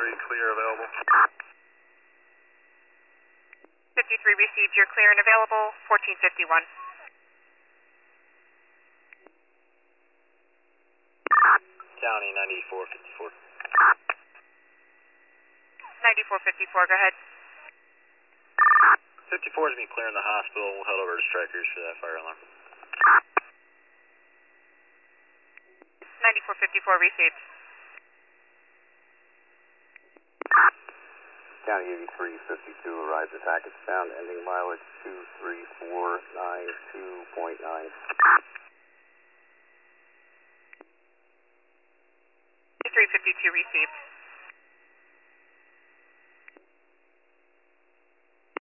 clear available. 53 received, you're clear and available, 1451. County 9454. 9454, go ahead. 54 is being clear in the hospital. We'll head over to Strikers for that fire alarm. 9454 received. County 8352 arrives at Hackettstown, ending mileage 23492.9. 352 received.